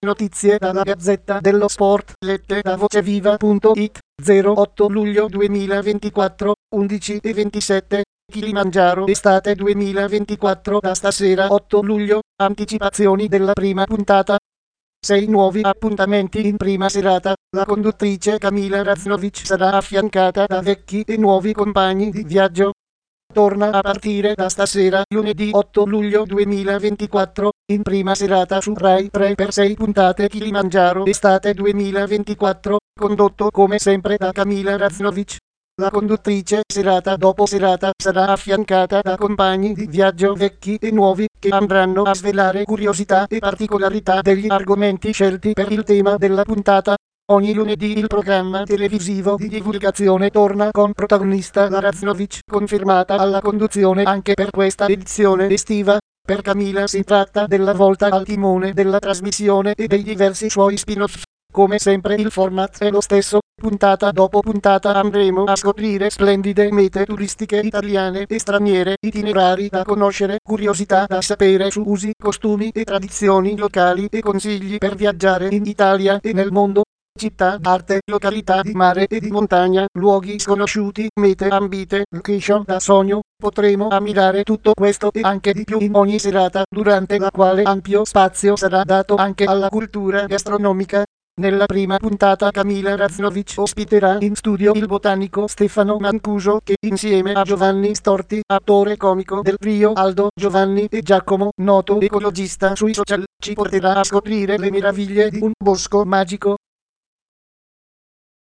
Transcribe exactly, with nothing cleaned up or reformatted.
Notizie dalla Gazzetta dello Sport, lette da voceviva punto it, zero otto luglio duemilaventiquattro, undici e ventisette, Kilimangiaro estate duemilaventiquattro da stasera otto luglio, anticipazioni della prima puntata. Sei nuovi appuntamenti in prima serata, la conduttrice Camila Raznovic sarà affiancata da vecchi e nuovi compagni di viaggio. Torna a partire da stasera, lunedì otto luglio duemilaventiquattro, in prima serata su Rai tre per sei puntate Kilimangiaro estate duemilaventiquattro, condotto come sempre da Camila Raznovic. La conduttrice serata dopo serata sarà affiancata da compagni di viaggio vecchi e nuovi che andranno a svelare curiosità e particolarità degli argomenti scelti per il tema della puntata. Ogni lunedì il programma televisivo di divulgazione torna con protagonista la Raznovic, confermata alla conduzione anche per questa edizione estiva. Per Camila si tratta della volta al timone della trasmissione e dei diversi suoi spin-off. Come sempre il format è lo stesso, puntata dopo puntata andremo a scoprire splendide mete turistiche italiane e straniere, itinerari da conoscere, curiosità da sapere su usi, costumi e tradizioni locali e consigli per viaggiare in Italia e nel mondo. Città d'arte, località di mare e di montagna, luoghi sconosciuti, mete ambite, location da sogno. Potremo ammirare tutto questo e anche di più in ogni serata, durante la quale ampio spazio sarà dato anche alla cultura gastronomica. Nella prima puntata Camila Raznovic ospiterà in studio il botanico Stefano Mancuso che insieme a Giovanni Storti, attore comico del trio Aldo, Giovanni e Giacomo, noto ecologista sui social, ci porterà a scoprire le meraviglie di un bosco magico.